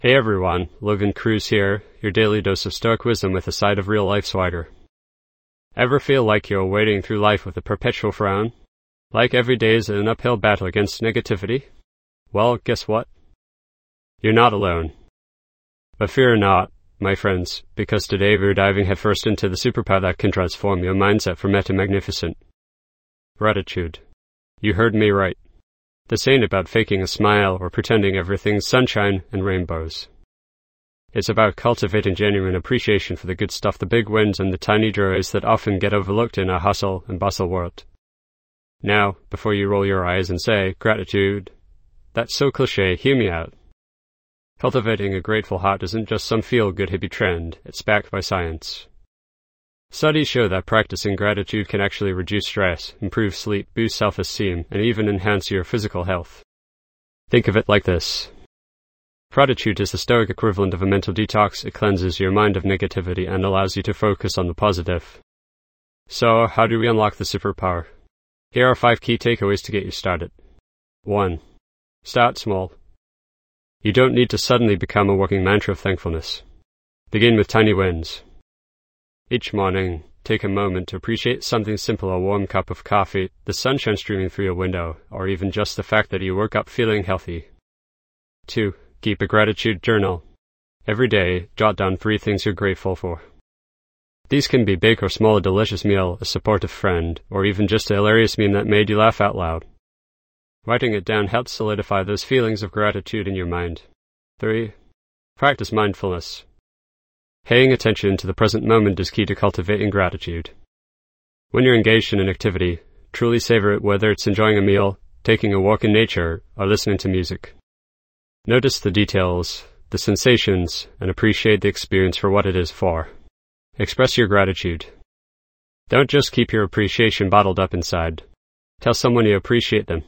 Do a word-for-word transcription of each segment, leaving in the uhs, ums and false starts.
Hey everyone, Logan Cruz here, your daily dose of stoic wisdom with a side of real-life swagger. Ever feel like you're wading through life with a perpetual frown? Like every day is an uphill battle against negativity? Well, guess what? You're not alone. But fear not, my friends, because today we're diving headfirst into the superpower that can transform your mindset for meta-magnificent. Gratitude. You heard me right. This ain't about faking a smile or pretending everything's sunshine and rainbows. It's about cultivating genuine appreciation for the good stuff, the big wins and the tiny joys that often get overlooked in our hustle and bustle world. Now, before you roll your eyes and say, gratitude, that's so cliche, hear me out. Cultivating a grateful heart isn't just some feel-good hippie trend, it's backed by science. Studies show that practicing gratitude can actually reduce stress, improve sleep, boost self-esteem, and even enhance your physical health. Think of it like this. Gratitude is the stoic equivalent of a mental detox. It cleanses your mind of negativity and allows you to focus on the positive. So, how do we unlock the superpower? Here are five key takeaways to get you started. one. Start small. You don't need to suddenly become a walking mantra of thankfulness. Begin with tiny wins. Each morning, take a moment to appreciate something simple, a warm cup of coffee, the sunshine streaming through your window, or even just the fact that you woke up feeling healthy. two. Keep a gratitude journal. Every day, jot down three things you're grateful for. These can be big or small: a delicious meal, a supportive friend, or even just a hilarious meme that made you laugh out loud. Writing it down helps solidify those feelings of gratitude in your mind. three. Practice mindfulness. Paying attention to the present moment is key to cultivating gratitude. When you're engaged in an activity, truly savor it, whether it's enjoying a meal, taking a walk in nature, or listening to music. Notice the details, the sensations, and appreciate the experience for what it is for. Express your gratitude. Don't just keep your appreciation bottled up inside. Tell someone you appreciate them.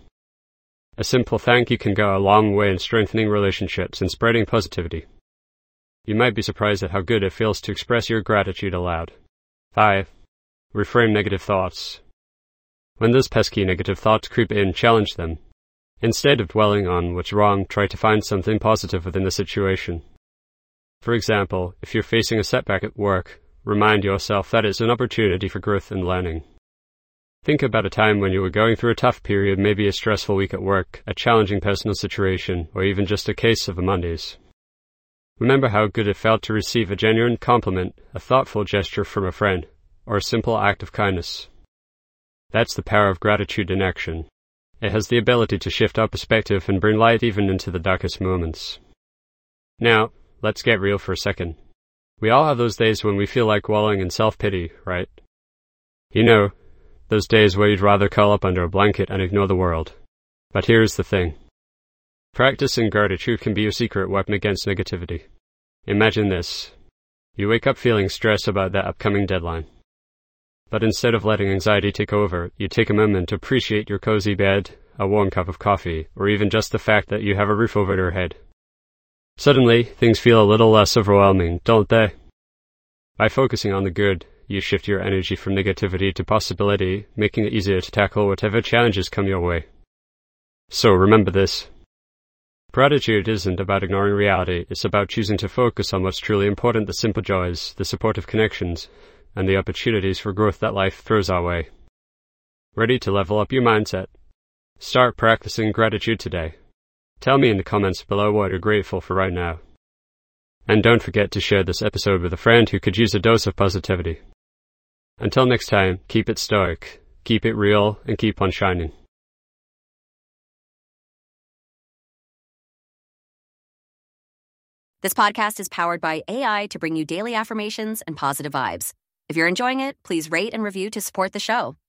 A simple thank you can go a long way in strengthening relationships and spreading positivity. You might be surprised at how good it feels to express your gratitude aloud. five. Reframe negative thoughts. When those pesky negative thoughts creep in, challenge them. Instead of dwelling on what's wrong, try to find something positive within the situation. For example, if you're facing a setback at work, remind yourself that it's an opportunity for growth and learning. Think about a time when you were going through a tough period, maybe a stressful week at work, a challenging personal situation, or even just a case of a Mondays. Remember how good it felt to receive a genuine compliment, a thoughtful gesture from a friend, or a simple act of kindness. That's the power of gratitude in action. It has the ability to shift our perspective and bring light even into the darkest moments. Now, let's get real for a second. We all have those days when we feel like wallowing in self-pity, right? You know, those days where you'd rather curl up under a blanket and ignore the world. But here's the thing. Practicing gratitude can be your secret weapon against negativity. Imagine this. You wake up feeling stressed about that upcoming deadline. But instead of letting anxiety take over, you take a moment to appreciate your cozy bed, a warm cup of coffee, or even just the fact that you have a roof over your head. Suddenly, things feel a little less overwhelming, don't they? By focusing on the good, you shift your energy from negativity to possibility, making it easier to tackle whatever challenges come your way. So remember this. Gratitude isn't about ignoring reality, it's about choosing to focus on what's truly important: the simple joys, the supportive connections, and the opportunities for growth that life throws our way. Ready to level up your mindset? Start practicing gratitude today. Tell me in the comments below what you're grateful for right now. And don't forget to share this episode with a friend who could use a dose of positivity. Until next time, keep it stoic, keep it real, and keep on shining. This podcast is powered by A I to bring you daily affirmations and positive vibes. If you're enjoying it, please rate and review to support the show.